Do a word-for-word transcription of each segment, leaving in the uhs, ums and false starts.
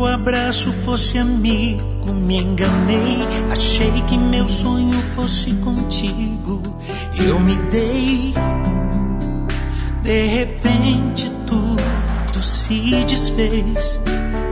abraço fosse amigo, me enganei. Achei que meu sonho fosse contigo, eu me dei. De repente tudo se desfez.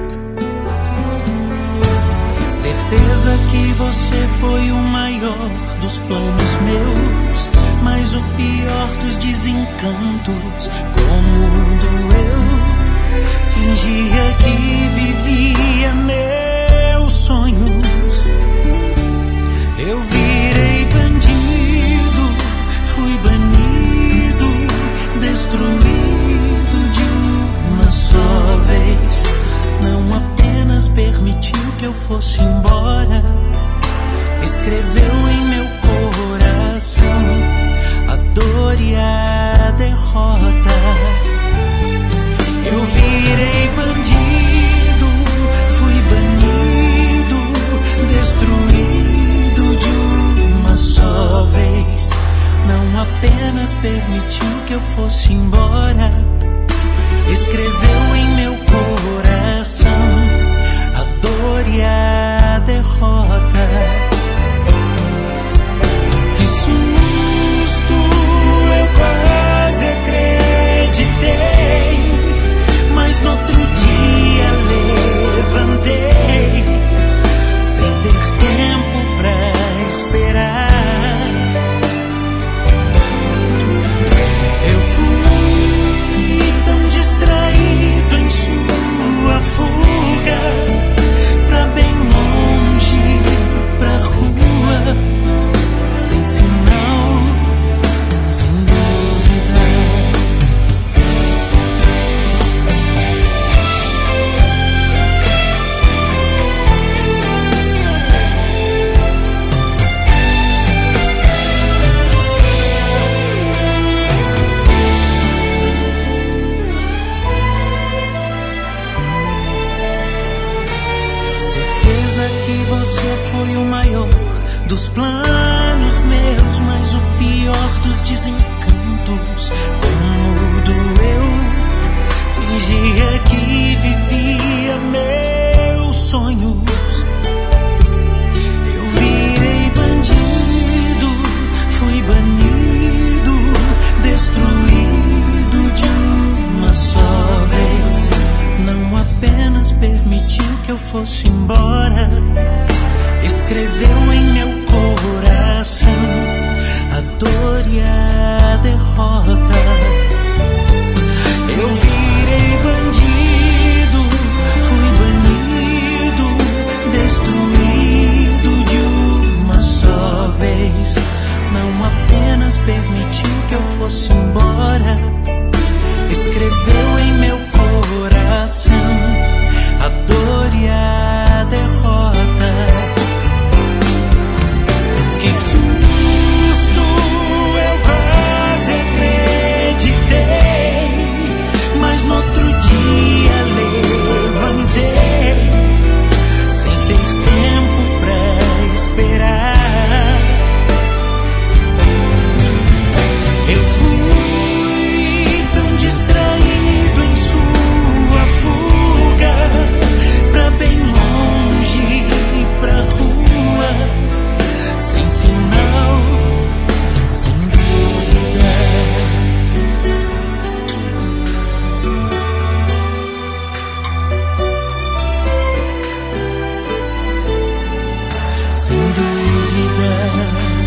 Certeza que você foi o maior dos planos meus, mas o pior dos desencantos. Como doeu, fingia que vivia meus sonhos. Eu virei bandido, fui banido, destruído de uma só vez. Não apenas permitiu que eu fosse embora, escreveu em meu coração a dor e a derrota. Eu virei bandido, fui banido, destruído de uma só vez. Não apenas permitiu que eu fosse embora, escreveu em meu coração a dor e a derrota. Que susto, eu quase acreditei, mas no outro dia levantei, sem ter tempo pra esperar. Eu fui tão distraído em sua fuga, pra bem longe, pra rua, sem sinal, sem dúvida. Certeza que você foi o maior dos planos meus, mas o pior dos desencantos. Como doeu, fingia que vivia meus sonhos. Eu virei bandido, fui banido, destruído de uma só vez. Não apenas permitiu que eu fosse embora, escreveu em meu coração a dor e a derrota. Eu virei bandido, fui banido, destruído de uma só vez. Não apenas permitiu que eu fosse embora, escreveu em meu coração a dor e a derrota. Que susto, eu quase acreditei, mas no outro dia levantei, sem ter tempo pra esperar. Eu fui tão distraído em sua fuga, pra bem longe, pra rua, sem sinal, sem dúvida. Sem dúvida.